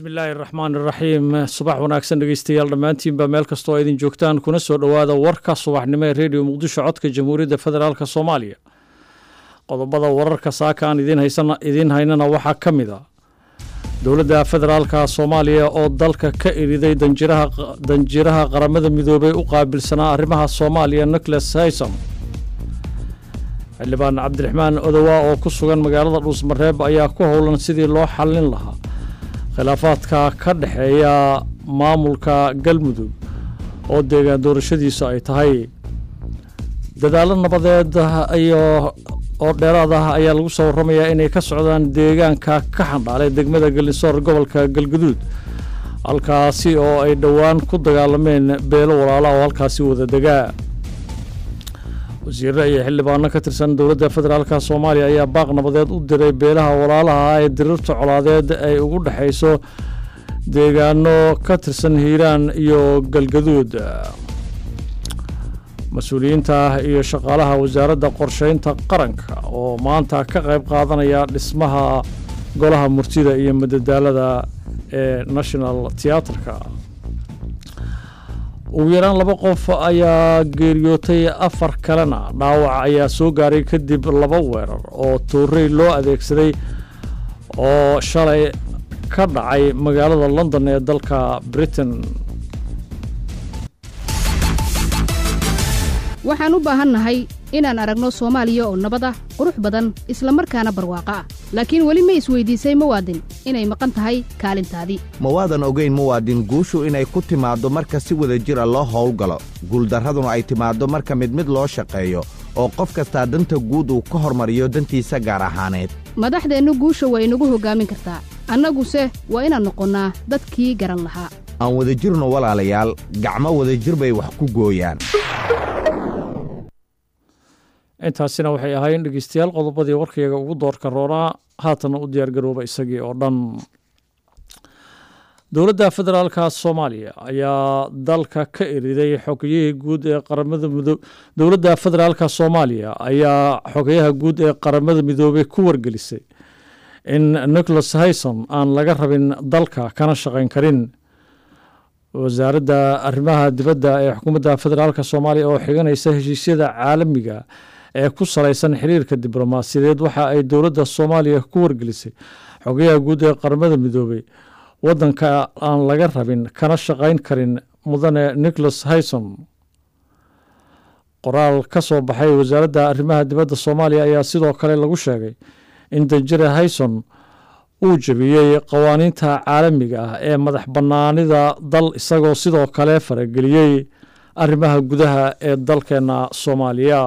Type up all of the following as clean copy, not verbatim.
بسم الله الرحمن الرحيم صباح وناكسن dhegeystayaal dhamaantiin ba meel kasto idin joogtaan kuna soo dhawaada warka subaxnimo ee radio Muqdisho codka Jamhuuriyadda Federaalka Soomaaliya qodobada wararka saakaan idin haynana waxa kamid ah dawladda federaalka Soomaaliya oo dalka ka iriday danjiraha qaramada midoobay u qaabilsanaa arrimaha Soomaaliya Nicholas Haysom xildhibaan Cabdiraxmaan Odawa oo ku sugan magaalada Dhuusmareeb ayaa ku howlan sidii loo xallin lahaa khilaafaadka ka dhaxeeya maamulka Galmudug oo deegaan doorashadiisu ay tahay dadaalo nabadeed oo dheeraad ah ayaa lagu soo waramayaa inay ka socdaan deegaanka ka xandhaalay degmada Galnisoor gobolka Galgaduud halkaasi oo ay dhawaan ku dagaalameen beelo walaalo oo halkaasi wada degaa wasiirada iyo xildhibaano ka tirsan dawladda federaalka Soomaaliya ayaa baaq nabadeed u diray beelaha walaalaha ee dirirta colaadeed ay ugu dhaxayso deegaano ka tirsan Hiiraan iyo Galgaduud mas'uuliyiinta iyo shaqaalaha wasaaradda qorsheynta qaranka oo maanta ka qayb qaadanaya dhismaha golaha murtida iyo madadaalada ee National Theatre-ka ugu yaraan 2 qof ayaa geeriyootay 4 kalena dhaawac ayaa soo gaaray kadib 2 weerar oo toorey loo adeegsaday oo shalay ka dhacay magaalada London ee dalka Britain waxaan u baahanahay inaan aragno Soomaaliya oo nabad ah qurux badan isla markaana barwaaqo ah laakiin wali ma isweydiisay muwaadin inay maqan tahay kaalintaadii mawaadan ogeyn muwaadin guushu inay ku timaado marka si wada jir ah loo howlgalo guuldarraduna ay timaado marka mid loo shaqeeyo oo qof kasta danta guud uu ka hormariyo dantiisa gaar ahaaneed madaxdeennu guusha way nagu hogaamin kartaa annaguse waa inaan noqonnaa dadkii garan lahaa aan wada jirno walaalayaal gacmo wada jir bay wax ku gooyaan intaasina waxay ahaayeen dhageystayaal qodobadii warkayga ugu doorka roonaa haatan u diyaar garooba isagii oo dhan dawladda federaalka Soomaaliya ayaa dalka ka iriday xogiyihii guud ee qaramada midoobay dawladda federaalka Soomaaliya ayaa xogayaha guud ee qaramada midoobay ku wargelisay in Nicholas Haysom aan laga rabin dalka kana shaqayn karin wasaaradda arrimaha dibadda ee xukuumadda federaalka Soomaaliya oo xiganaysa heshiisyada caalamiga ee ku salaysan xiriirka diblomaasiyadeed waxa ay dawladda Soomaaliya ku wargelisay xogayaha guud ee qaramada midoobay wadanka aan laga rabin kana shaqayn karin mudane Nicholas Haysom qoraal ka soo baxay wasaaradda arrimaha dibadda Soomaaliya ayaa sidoo kale lagu sheegay in danjire Haysom uu jabiyay qawaaniinta caalamiga ah ee madax bannaanida dal isagoo sidoo kale farageliyay arrimaha gudaha ee dalkeena Soomaaliya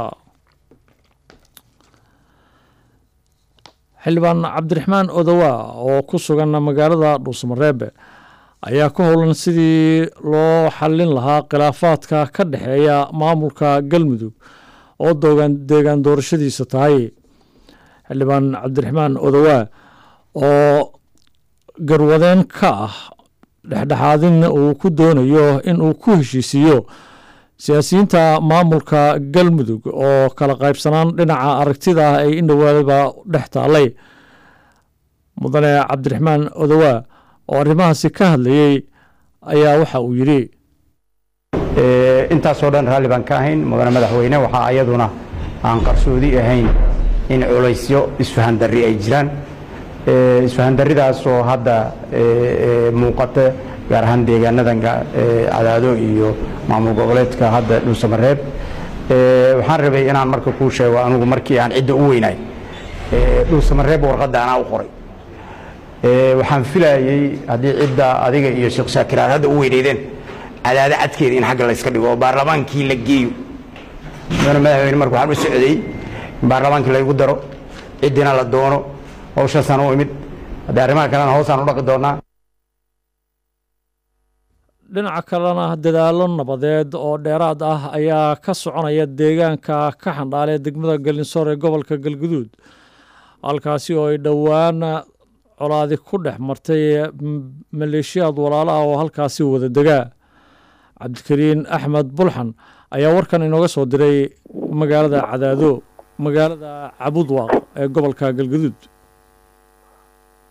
xildhibaan Cabdiraxmaan Odawa oo ku sugan magaalada Dhuusmareeb ayaa ku howlan sidii loo xallin lahaa khilaafaadka ka dhaxeeya maamulka Galmudug oo deegaan doorashadiisa tahay xildhibaan Cabdiraxmaan Odawa oo garwadeen ka ah dhexdhexaadin uu ku doonayo in uu ku heshiisiyo siyaasiyiinta maamulka Galmudug oo kala qaybsanaan dhinaca aragtida ay indhawaadaba dhex taalay mudane Cabdiraxmaan Odawa oo arrimahaasi ka hadlayay ayaa waxa uu yiri intaas oo dhan raalli baan ka ahayn mudane madaxweyne waxa ayaduna aan qarsoodi ahayn in culaysyo isfahan darri ay jiraan isfahan darridaas oo hadda muuqata gaar ahaan deegaanadan cadaado iyo maamul goboleedka hadda Dhuusamareeb waxaan rabay inaan marka ku sheego anigu markii aan cidda u weynay Dhuusamareeb warqadda aan u qoray waxaan filayay haddii cidda adiga iyo Sheekh Shaakir hadda u weyneedeen cadaado cadkeeda in xagga la iska dhigo baarlamaankii la geeyo madaxweyne markuu waxaan u socday in baarlamaankii la igu daro ciddina la doono hawshaasaan u imid haddii arrimaha kalena hoosaan u dhaqi doonaa dhinaca kalena dadaalo nabadeed oo dheeraad ah ayaa ka soconaya deegaanka ka xandhaalay degmada Galnisoor ee gobolka Galgaduud halkaasi oo ay dhawaan colaadi ku dhex martay maleeshiyad walaalaha oo halkaasi wada degaa Cabdikariin Axmed Bulxan ayaa warkan inooga soo diray magaalada Cadaado magaalada Cabudwaaq ee gobolka Galgaduud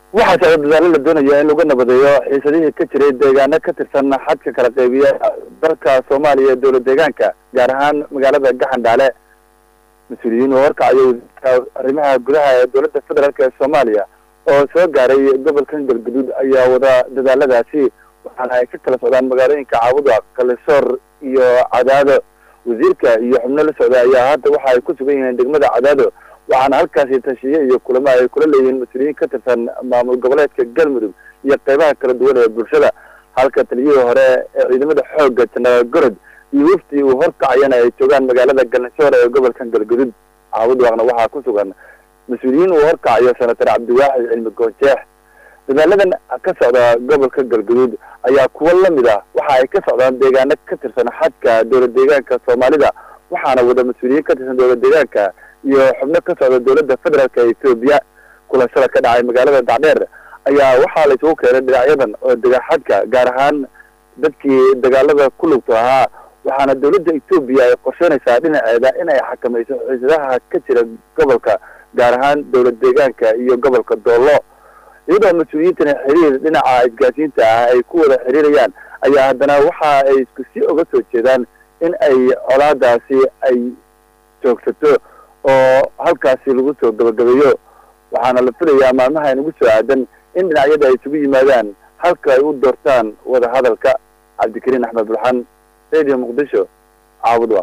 waxaa socda dadaalo la doonaya in lagu nabadeeyo xiisadihii ka jiray deegaano ka tirsan xadka kala qaybiya dalka Soomaaliya ee dowlad deegaanka gaar ahaan magaalada Gaxandhaale. mas-uuliyiin oo horkacaya arrimaha gudaha ee dowladda federaalk ee Soomaaliya oo soo gaaray gobolkan Galgaduud ayaa wada dadaaladaasi waxaana ay ka kala socdaan magaalooyinka Caawuda, Kalisoor iyo Cadaado. wasiirka iyo xubno la socda ayaa hadda waxa ay ku sugan yihiin degmada Cadaado, waxaana halkaasi tashiye iyo kulamo ay kula leeyihiin mas-uuliyiin ka tirsan maamul goboleedka Galmudug iyo qaybaha kala duwan ee bulshada. halka taliyihii hore ee ciidamada xoogga Janaraal Gorod iyo wafdi uu horkacayana ay joogaan magaalada Galsoor ee gobolkan Galgaduud. Caawudwaaqna waxaa ku sugan mas-uuliyiin uu horkacayo Senator Cabdiwaaxid Cilmi Goojeex. dadaaladan ka socda gobolka Galgaduud ayaa kuwa lamid ah waxa ay ka socdaan deegaano ka tirsan xadka dowlad deegaanka Soomaalida, waxaana wada mas-uuliyiin ka tirsan dowlad deegaanka iyo xubno ka socda dowladda federaalk ee Itoobiya. kulansada ka dhacay magaalada Dacdheer ayaa waxaa la isugu keenay dhinacyadan oo dega xadka gaar ahaan dadkii dagaalada ku lugta ahaa, waxaana dowladda Itoobiya ay qorsheynaysaa dhinaceeda in ay xakamayso xiisadaha ka jira gobolka gaar ahaan dowlad deegaanka iyo gobolka Doolo. iyadoo mas-uuliyiintana xiriir dhinaca isgaarsiinta ah ay ku wada xiriirayaan ayaa haddana waxa ay isku sii oga soo jeedaan in ay colaadaasi ay joogsato oo halkaasi lagu soo gabagabeeyo. waxaana la filayaa maalmaha inagu soo aadan in dhinacyada ay isugu yimaadaan halka ay u doortaan wada hadalka. cabdikariin axmed bulxan, radio muqdisho, Caawudwaaq.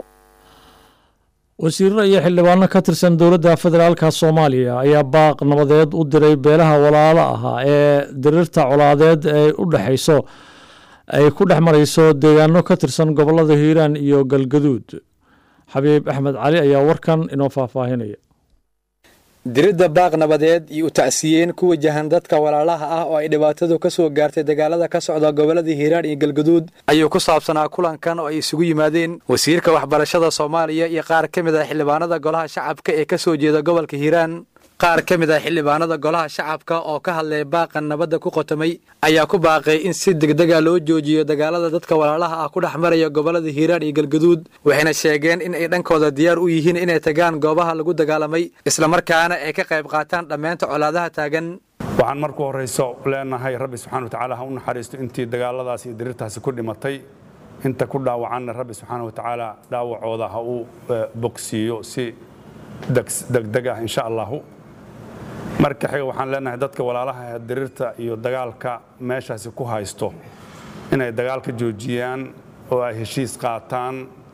wasiirro iyo xildhibaano ka tirsan dowladda federaalka Soomaaliya ayaa baaq nabadeed u diray beelaha walaalo ahaa ee diriirta colaadeed ee u dhaxayso ay ku dhex marayso deegaano ka tirsan gobolada Hiiraan iyo Galgaduud. Xabiib Axmed Cali ayaa warkan inoo faahfaahinaya. diridda baaq nabadeed iyo u tacsiyeen ku wajahan dadka walaalaha ah oo ay dhibaatadu ka soo gaartay dagaalada ka socda gobolada Hiiraan iyo Galgaduud ayuu ku saabsanaa kulankan oo ay isugu yimaadeen wasiirka waxbarashada Soomaaliya iyo qaar ka mid ah xildhibaanada golaha shacabka ee ka soo jeeda gobolka Hiiraan. qaar ka mid ah xildhibaanada golaha shacabka oo ka hadlay baaqan nabadda ku qotomay ayaa ku baaqay in si degdeg ah loo joojiyo dagaalada dadka walaalaha ah ku dhex maraya gobolada Hiiraan iyo Galgaduud, waxayna sheegeen in ay dhankooda diyaar u yihiin inay tagaan goobaha lagu dagaalamay isla markaana ay ka qayb qaataan dhammaynta colaadaha taagan. waxaan markuu horeyso leenahay Rabbi subxaanahu wa ta'aala ha u naxariisto intii dagaaladaas iyo dirirtaasi ku dhimatay, inta ku dhaawacanna Rabbi subxaanahu wa ta'aala dhaawacooda ha uu bogsiiyo si degdeg ah insha Allah. marka xiga waxaan leenahay dadka walaalaha ah dirirta iyo dagaalka meeshaasi ku haysto inay dagaalka joojiyaan oo ay heshiis qaataan.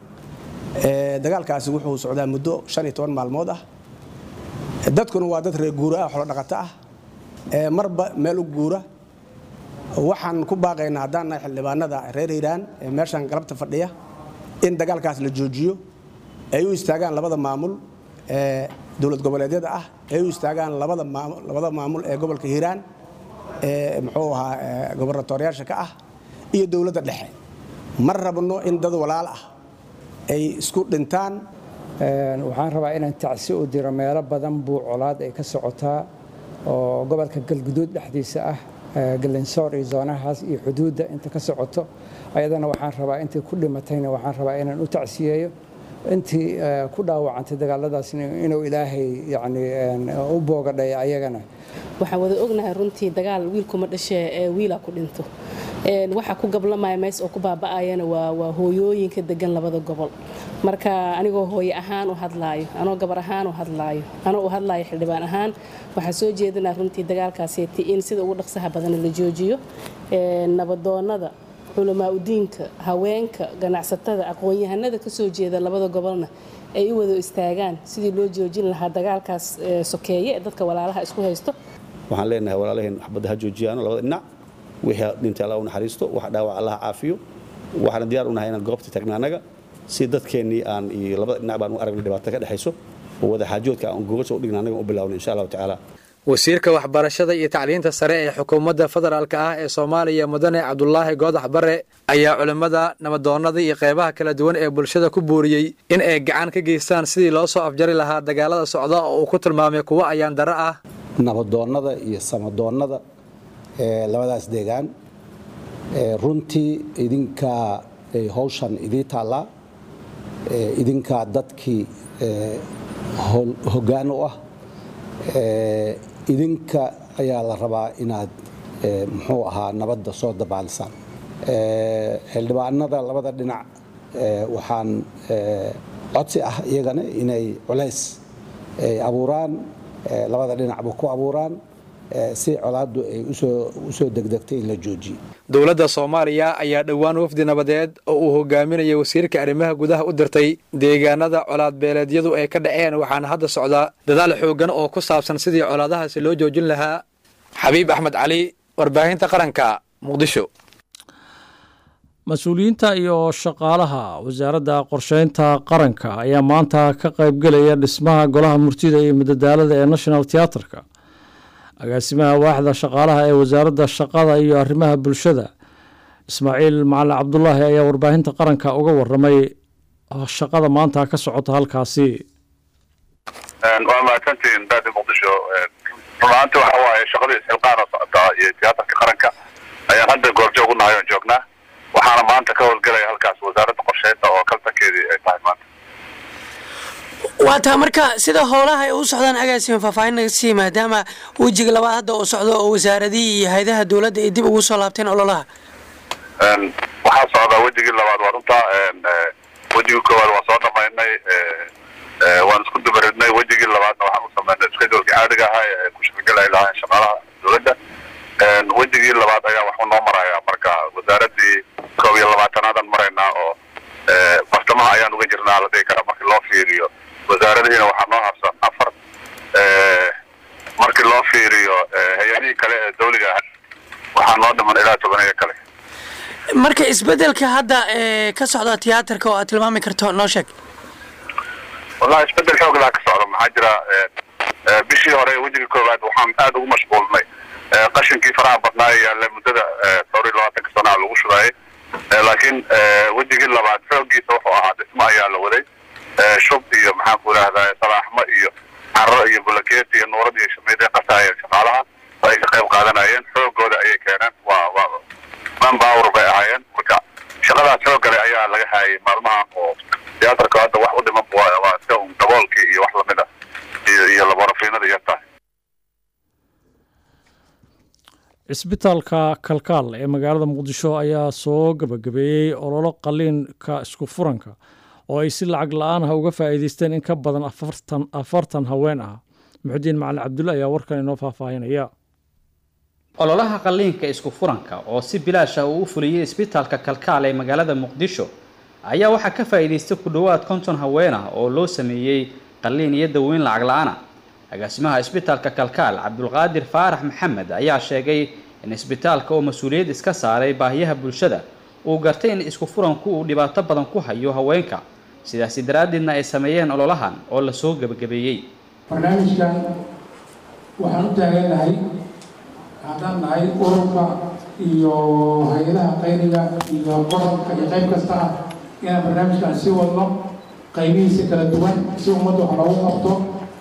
dagaalkaasi wuxuu socdaa muddo 15 maalmood ah. dadkuna waa dad reer guura ah, xoolo dhaqato ah, marba meel u guura. waxaan ku baaqaynaa haddaan nahay xildhibaanada reer Hiiraan ee meeshan galabta fadhiya in dagaalkaas la joojiyo, ay u istaagaan labada maamul dowlad goboleedyada ah, ay u istaagaan labada maamul ee gobolka Hiiraan ee muxuu ahaa gobornatooryaasha ka ah iyo dowladda dhexe. mar rabno in dad walaal ah ay isku dhintaan. waxaan rabaa inaan tacsi u diro meelo badan buu colaad ay ka socotaa oo gobolka Galgaduud dhexdiisa ah, Galansoor iyo zoonahaas iyo xuduudda inta ka socoto. ayadana waxaan rabaa intii ku dhimatayna waxaan rabaa inaan u tacsiyeeyo, intii ku dhaawacantay dagaaladaas inuu Ilaahay u boogadhay ayagana. waxaan wada ognahay runtii dagaal wiilkuma dhashay ee wiila ku dhinto. waxa ku gablamaya mees oo ku baaba'ayana waa hooyooyinka degan labada gobol. marka anigoo hooyo ahaan u hadlaayo, anoo gabar ahaan u hadlaayo, anoo u hadlaayo xildhibaan ahaan, waxaa soo jeedinaa runtii dagaalkaasi in sida ugu dhaqsaha badan la joojiyo. nabadoonnada, culamaa u diinka, haweenka, ganacsatada, aqoon-yahanada ka soo jeeda labada gobolna ay u wada istaagaan sidii loo joojin lahaa dagaalkaas sokeeye ee dadka walaalaha isku haysto. waxaan leenahay walaalaheen waxbada ha joojiyaan labada dhinac, wixii dhintay Allah u naxariisto, wax dhaawac Allah caafiyo. waxaan diyaar u nahay inaan goobta tagna anaga si dadkeennii aan iyo labada dhinac baan u aragnay dhibaato ka dhaxayso oo wada xaajoodka aan gogasho u dhigna anaga u bilaawno insha Allah ta'ala. wasiirka waxbarashada iyo tacliinta sare ee xukuumadda federaalka ah ee Soomaaliya Mudane Cabdullaahi Goodax Barre ayaa culimada, nabadoonnada iyo qaybaha kala duwan ee bulshada ku booriyay in ay gacan ka geystaan sidii loo soo afjari lahaa dagaalada socda oo uu ku tilmaamay kuwa ayaan daro ah. nabadoonnada iyo samadoonnada labadaas deegaan runtii idinka hawshan idii taallaa, idinka dadkii hoggaan u ah, idinka ayaa la rabaa inaad muxuu ahaa nabadda soo dabaalisaan xildhibaanada labada dhinac waxaan codsi ah iyagana inay culays abuuraan labada dhinacba ku abuuraan si colaaddu ay usoo degdegtay in la joojiyo dowladda Soomaaliya ayaa dhawaan wafdi nabadeed oo uu hogaaminayo wasiirka arrimaha gudaha u dirtay deegaanada colaad beeleedyadu ay ka dhaceen waxaana hadda socda dadaal xoogan oo ku saabsan sidii colaadahaasi loo joojin lahaa Xabiib Axmed Cali warbaahinta qaranka Muqdisho mas-uuliyiinta iyo shaqaalaha wasaaradda qorsheynta qaranka ayaa maanta ka qaybgelaya dhismaha golaha murtida iyo madadaalada ee National Theatre-ka agaasimaha waaxda shaqaalaha ee wasaaradda shaqada iyo arrimaha bulshada Ismaaciil Macalin Cabdullaahi ayaa warbaahinta qaranka uga waramay shaqada maanta ka socota halkaasi waa maasantiin dad Muqdisho runtii waxa waaye shaqada isxilqaan socota iyo tiyaatarka qaranka ayaan hadda goobjoog u nahay oo joognaa waxaana maanta ka howlgalaya halkaas wasaaradda qorsheynta oo kaltankeedii ay tahay maanta waata marka sida howlaha ay u socdaan agaasima faahfaahin naga sii maadaama wejiga labaad hadda uu socdo oo wasaaradihii iyo hay'adaha dowladda ay dib ugu soo laabteen ololaha waxaa socda wejigii labaad waa runta wejigii koowaad waa soo dhamaynay waan isku dubaridnay wejigii labaadna waxaan u sameynay iskeedulkii caadiga ahaa ee ku shaqagelay lahayn shaqaalaha dowladda wejigii labaad ayaa wax noo maraya marka wasaaradii 22-aadan maraynaa oo bartamaha ayaan uga jirnaa la dhihi karaa markii loo fiiriyo wasaaradihiina waxaa noo habsan 4 markii loo fiiriyo hay'adihii kale ee dawliga ah waxaa noo dhiman ilaa 10 kale marka isbedelka hadda ka socda tiyaatarka oo aad tilmaami karto noo sheeg wallahi isbedel xoog leh ka socda maxaa jira bishii hore wejiga koowaad waxaan aad ugu mashquulnay qashinkii faraha badnaa ee muddada 20 sano lagu shubay laakiin wejigii labaad xoogiisa wuxuu ahaa dhismo ayaa la waday shub iyo maxaan ku raahdaa salaaxmo iyo carro iyo bulakeet iyo nuurad iyo shamiide qasaayeen shaqaalaha ay ka qayb qaadanayeen xoogooda ayay keeneen waa manpower bay ahaayeen marka shaqadaas xoogale ayaa laga hayay maalmahan oo tiyaatarka hadda wax u dhiman waa iska daboolkii iyo wax lamid ah iyo laborafiinada yarta cisbitaalka kalkaal ee magaalada Muqdisho ayaa soo gabagabeeyay ololo qaliinka isku furanka oo ay si lacag la'aan ah uga faa'iideysteen in ka badan 40 haween ah Muxudiin Macalin Cabdullaahi ayaa warkan inoo faahfaahinaya ololaha qaliinka isku furanka oo si bilaash ah u fuliyay isbitaalka kalkaal ee magaalada Muqdisho ayaa waxa ka faa'iideystay ku dhawaad 50 haween ah oo loo sameeyay qaliin iyo daweyn lacag la'aan ah agaasimaha isbitaalka kalkaal Cabdulqaadir Faarax Maxamed ayaa sheegay in isbitaalka oo mas'uuliyad iska saaray baahiyaha bulshada uu gartay in isku furanku uu dhibaato badan ku hayo haweenka sidaas daraaddeedna ay sameeyeen ololahan oo la soo gabagabeeyay barnaamijkan waxaan u taaganahay haddaan nahay ururka iyo hay'adaha qayriga iyo gobolka iyo qayb kasta ah inaan barnaamijkan sii wadno qaybihiisa kala duwan si ummadda wax loogu qabto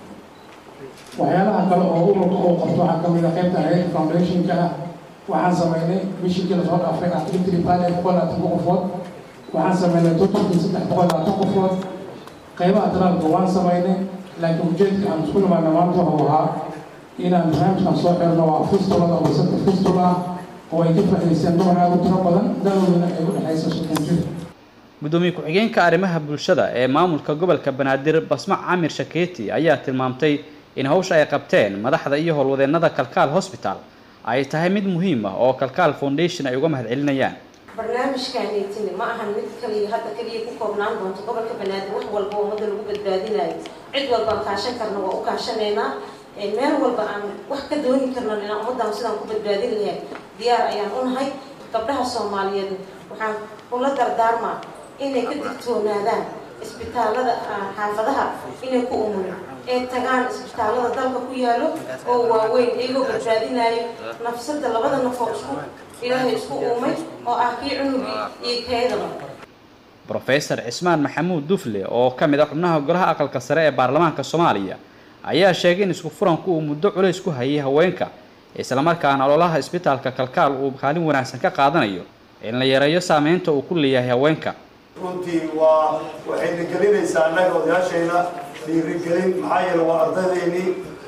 waxyaalaha kale oo ururka uu qabto waxaa ka mid ah qaybta hay'adda foundationka ah waxaan sameynay bishii la soo dhaafay activity plan 120 qofood waxaan sameynay totalkii 320 qofood qaybaha talaalka waan sameynay laakiin ujeedka aan isku nimaana maanta wuxuu ahaa inaan barnaamijkan soo xirno waa fistulada oo 3 fistul ah oo ay ka faa'iideysteen dumar aad u tiro badan da'dooduna ay u dhexayso 60 jir gudoomiye ku-xigeenka arrimaha bulshada ee maamulka gobolka Banaadir Basma Camir Shakeeti ayaa tilmaamtay in hawsha ay qabteen madaxda iyo howlwadeennada Kalkaal Hospital ay tahay mid muhiim ah oo Kalkaal Foundation ay uga mahadcelinayaan barnaamijkaanaytini ma ahan mid kaliya hadda kaliya ku koobnaan doonto gobolka Banaadir wax walba oo ummadda lagu badbaadinayo cid walba kaashan karna waa u kaashanaynaa meel walba aan wax ka dooni karna inaan ummaddan sidaan ku badbaadin lahayn diyaar ayaan u nahay gabdhaha Soomaaliyeed waxaan kula dardaarmaa inay ka digtoonaadaan isbitaalada xaafadaha inay ku umulaan ee tagaan isbitaalada dalka ku yaalo oo waaweyn iyagoo badbaadinayo nafsada labada nafoo isku ilaahay isku uumay oo ah kii cunugii iyo keedaba Professor Cismaan Maxamuud Dufle oo ka mid ah xubnaha golaha aqalka sare ee baarlamaanka Soomaaliya ayaa sheegay in isku furanku uu muddo culays ku hayay haweenka isla markaana ololaha isbitaalka Kalkaal uu kaalin wanaagsan ka qaadanayo in la yareeyo saameynta uu ku leeyahay haweenka runtii waxayna gelinaysaa annaga odayaashayna dhiirigelin maxaa yeelay waa ardaydeenii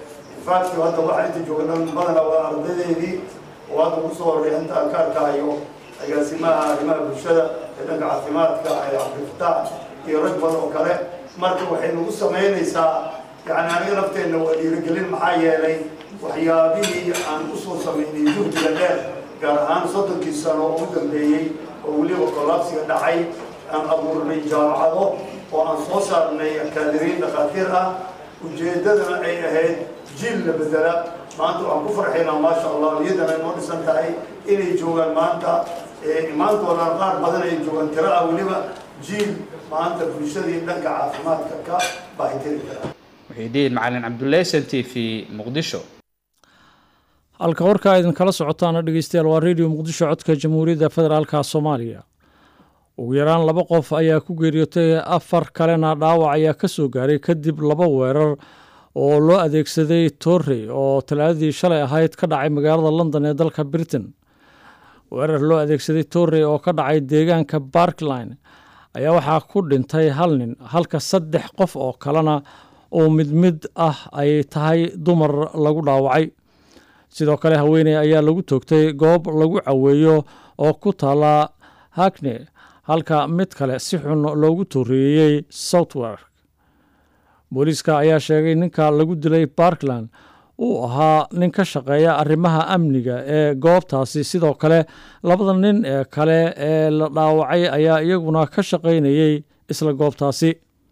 infaakti hadda waxaa inta joogan badanaa waa ardadeedii oo hadda ugu soo horreeya inta aan ka arkahayo agaasimaha arrimaha bulshada ee dhanka caafimaadka ee cabdilfataax iyo rag badan oo kale marka waxay nagu samaynaysaa yani aniga nafteenna waa dhiirigelin maxaa yeelay waxyaabihii aan u soo samaynay juhdiga dheer gaar ahaan 30 sano oo ugu dambeeyey oo weliba kollaabsiga dhacay aan abuurnay jaamacado oo aan soo saarnay akaadiriin dhakhaatiir ah ujeeddadana ay ahayd jiil la bedela maanta waxaan ku farxaynaa maasha allah niyadana inoo dhisan tahay inay joogaan maanta imaantoodaan qaar badan ay joogaan tiro ah weliba jiil maanta bulshadii dhanka caafimaadka ka baahitiri kara muxiidiin macalin cabdullaahi s n t v muqdisho halka warkaa idinkala socotaana dhegeystayaal waa radio muqdisho codka jamhuuriyadda federaalka soomaaliya ugu yaraan 2 qof ayaa ku geeriyootay 4 kalena dhaawac ayaa ka soo gaaray kadib 2 weerar oo loo adeegsaday torrey oo talaadadii shalay ahayd ka dhacay magaalada London ee dalka Britain weerar loo adeegsaday torrey oo ka dhacay deegaanka Parkline ayaa waxaa ku dhintay 1 nin halka 3 qof oo kalena oo mid ah ay tahay dumar lagu dhaawacay sidoo kale haweeney ayaa lagu toogtay goob lagu caweeyo oo ku taala Hackney halka mid kale si xun loogu tooriyay Southwark booliiska ayaa sheegay ninka lagu dilay Parkland uu ahaa nin ka shaqeeya arrimaha amniga ee goobtaasi sidoo kale 2 nin ee kale ee la dhaawacay ayaa iyaguna ka shaqeynayay isla goobtaasi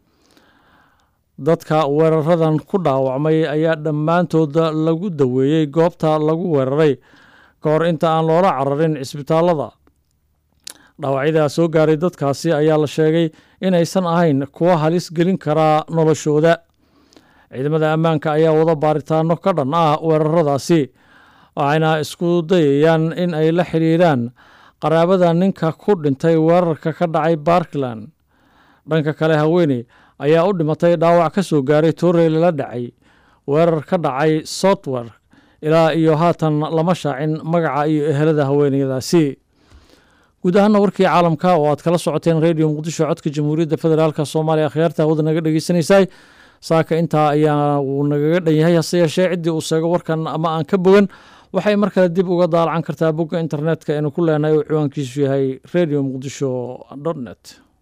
dadka weeraradan ku dhaawacmay ayaa dhammaantood lagu daweeyay goobta lagu weeraray ka hor inta aan loola cararin isbitaalada dhaawacyada soo gaaray dadkaasi ayaa la sheegay inaysan ahayn kuwa halis gelin kara noloshooda ciidamada ammaanka ayaa wada baaritaano ka dhan ah weeraradaasi waxayna isku dayayaan in ay la xiriiraan qaraabada ninka ku dhintay weerarka ka dhacay Parkland dhanka kale haweeney ayaa u dhimatay dhaawac ka soo gaaray torrey la dhacay weerar ka dhacay Southwark ilaa iyo haatan lama shaacin magaca iyo ehelada haweeneydaasi guud ahaan warkii caalamka oo aad kala socoteen radio muqdisho codka jamhuuriyadda federaalka soomaaliya akhyaarta wada naga dhageysanaysay saaka intaa ayaa uu nagaga dhan yahay hase yeeshee ciddii uu sheego warkan ama aan ka bogan waxay mar kale dib uga daalacan kartaa bogga internetka aynu ku leenahay oo ciwaankiisu yahay radio muqdisho.net